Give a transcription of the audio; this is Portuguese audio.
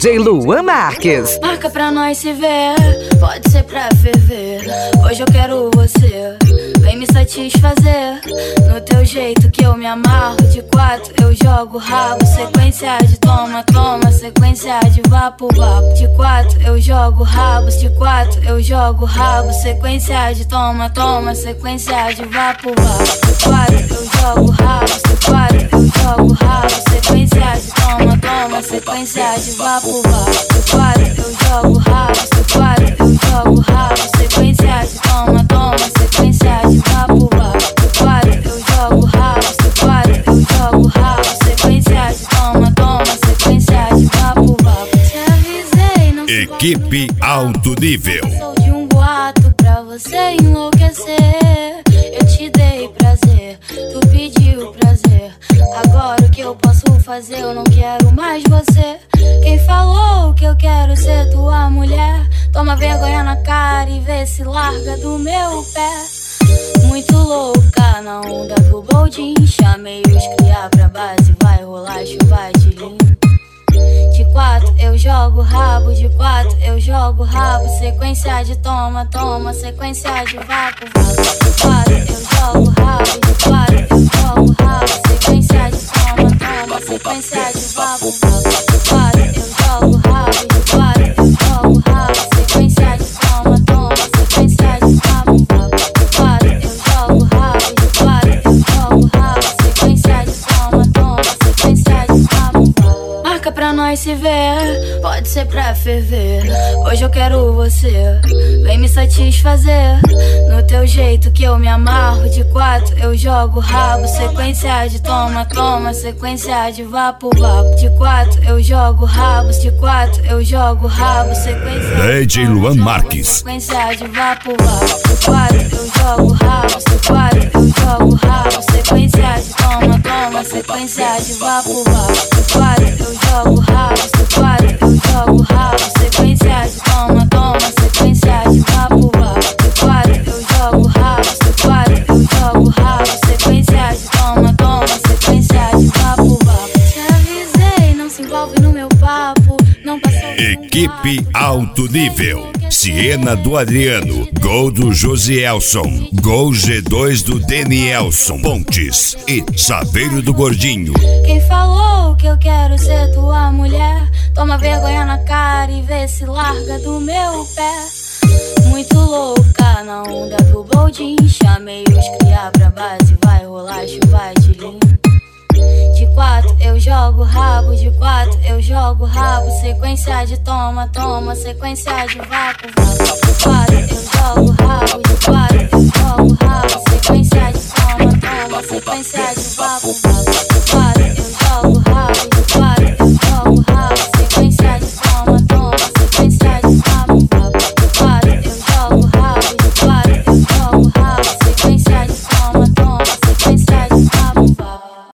DJ Luan Marques. Marca pra nós se ver, pode ser pra ferver. Hoje eu quero você, vem me satisfazer. No teu jeito que eu me amarro. De 4 eu jogo rabo, sequência de toma, toma, sequência de vapo, vapo. De 4 eu jogo rabos, de 4 eu jogo rabo, sequência de toma, toma, sequência de vapo, vapo. De 4 eu jogo rabos, de 4 eu jogo rabo, sequência de toma, toma, sequência de vapo, vapo. De 4 eu jogo rabos, de 4 eu jogo rabo, sequência de toma, toma, sequência de vapo, vapo. De 4 eu jogo rabos, de 4 eu jogo rabo, sequência de toma, toma, sequência de vapo, vapo. Te avisei, não se Equipe Alto Nível. Sou de um boato pra você enlouquecer. Eu te dei prazer, tu pediu prazer. Agora o que eu posso fazer? Eu não quero mais você. Quem falou que eu quero ser tua mulher? Toma vergonha na cara e vê se larga do meu pé. Muito louca na onda do boldin. Chamei os cria pra base, vai rolar chuva de linha. De 4 eu jogo rabo, de 4 eu jogo rabo, sequência de toma, toma, sequência de vapo, vapo. De 4 eu jogo rabo, de 4 eu jogo rabo, sequência de toma, toma, sequência de vapo, vapo. De 4 eu jogo rabo, de 4 eu jogo rabo, sequência de toma, toma, sequência de vapo, vapo. De 4 eu jogo rabo, de 4 eu jogo rabo, sequência de toma, toma, sequência de vapo, vapo. Marca pra nós se ver, pode ser pra ferver. Hoje eu quero você, vem me satisfazer. No teu jeito que eu me amarro. De 4 eu jogo rabo, sequência de toma, toma, sequência de vapo, vapo. De 4 eu jogo rabos, de 4 eu jogo rabo, sequência DJ Luan Marques. Sequência de vapo, vapo. De 4 eu jogo rabos, de 4 eu jogo rabo, sequência de toma, toma, sequência de vapo, vapo. De 4 eu jogo rabos, de 4 eu jogo rabo, sequência de toma, toma, sequência de vapo, vapo. De 4 eu jogo rabos, de 4 eu jogo rabo, sequência de toma, toma, sequência de vapo, vapo. Te avisei, não se envolve no meu papo, não passou. Equipe Alto Nível. Siena do Adriano, gol do Josielson, gol G2 do Denielson Pontes e Saveiro do Gordinho. Quem falou que eu quero ser tua mulher? Toma vergonha na cara e vê se larga do meu pé. Muito louca na onda do boldin. Chamei os cria pra base, vai rolar chuva de linha. De 4 eu jogo rabo, de 4 eu jogo rabo, sequência de toma, toma, sequência de vapo, vapo. De 4 eu jogo rabo, de 4 eu jogo rabo, sequência de toma, toma, sequência de vapo, vapo.